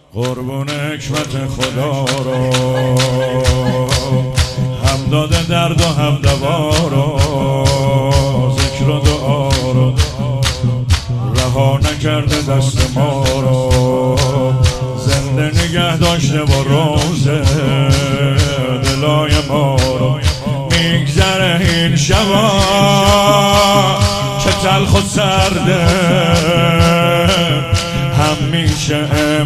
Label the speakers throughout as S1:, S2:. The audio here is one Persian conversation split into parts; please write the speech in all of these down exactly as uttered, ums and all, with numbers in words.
S1: قربون حکمت خدا رو، هم داده درد و هم دوا رو، ذکر و دعا رو رها نکرده دست ما رو، زنده نگه داشته با روزه دلای ما رو. میگذره این شبا چه تلخ و سرده، همیشه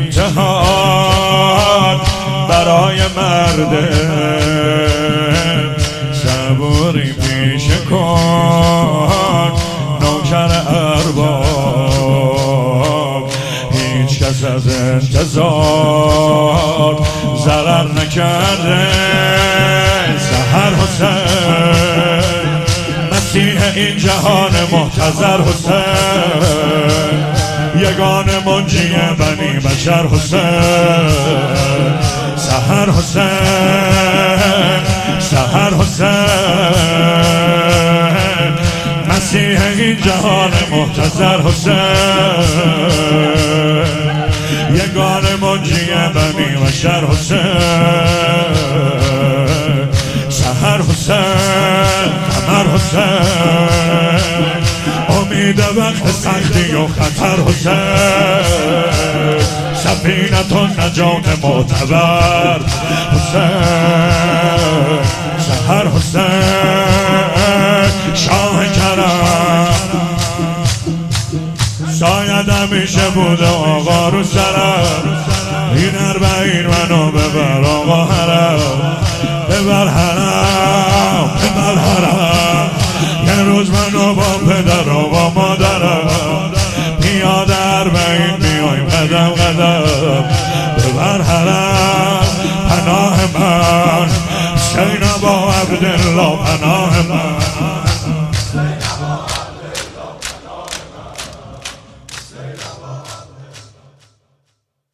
S1: امتحان برای مرده، صبوری پیشه کن نوکر ارباب، هیچ کس از انتظار ضرر نکرده. سحر حسین مسیح این جهان محتضر حسین، یگان منجی بنی بشر حسین. سحر حسین سحر حسین مسیح این جهان محتضر حسین، یگان منجی بنی بشر حسین. سحر حسین قمر حسین امید وقت سختی و خطر حسین، سفینة النجات معتبر حسین. سحر حسین شاه کرم، شاید همیشه بوده آقا رو سرم، این اربعین منو ببر آقا حرم، ببر حرم ببر حرم. یه روز منو با پدر و با مادرم پیاده اربعین بیایم قدم قدم، ببر حرم پناه من، حسین با عبدالله پناه من.